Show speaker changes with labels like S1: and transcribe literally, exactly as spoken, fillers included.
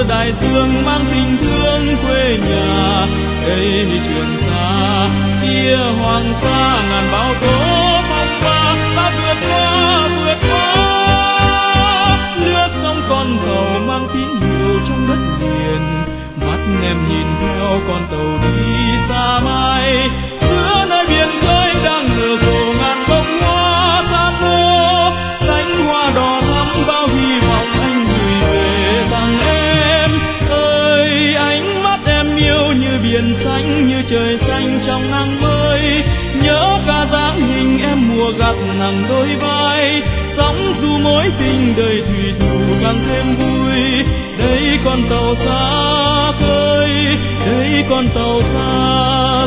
S1: từ đại dương mang tình thương quê nhà. Đây Trường Sa kia Hoàng Sa ngàn bão tố phong ba, ta vượt qua vượt qua lướt sông con tàu mang tín hiệu trong đất liền. Mắt em nhìn theo con tàu đi xa mai, giữa nơi biển khơi đang nở rộ ngàn bông hoa san hô. Cánh hoa đỏ thắm bao hy vọng anh gửi về tặng em. Ơi ánh mắt em yêu như biển xanh, như trời xanh trong nắng mới. Nhớ cả dáng hình em mùa gặt nặng đôi vai, sóng dù mối tình đời thủy thủ càng thêm vui. Đây con tàu xa khơi, đây con tàu xa